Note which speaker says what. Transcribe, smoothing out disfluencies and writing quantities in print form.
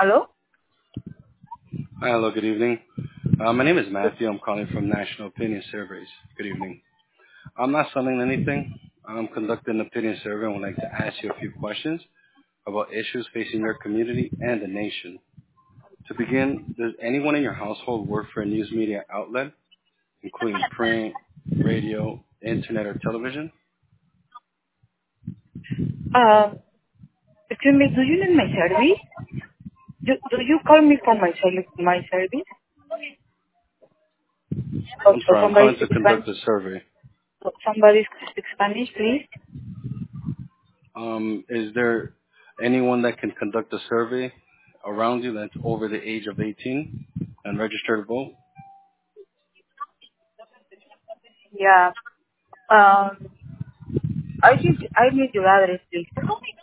Speaker 1: Hello?
Speaker 2: Hi, hello, good evening. My name is Matthew. I'm calling from National Opinion Surveys. Good evening. I'm not selling anything. I'm conducting an opinion survey and would like to ask you a few questions about issues facing your community and the nation. To begin, does anyone in your household work for a news media outlet, including print, radio, internet, or television?
Speaker 1: Uh, Excuse me, do you need my service? Do you call me for my service? Or,
Speaker 2: I'm
Speaker 1: or
Speaker 2: sorry, I'm
Speaker 1: somebody
Speaker 2: calling to
Speaker 1: speak Spanish?
Speaker 2: conduct a survey.
Speaker 1: Somebody speak Spanish, please?
Speaker 2: Is there anyone that can conduct a survey around you that's over the age of 18 and registered to vote?
Speaker 1: Yeah. I need your address, please.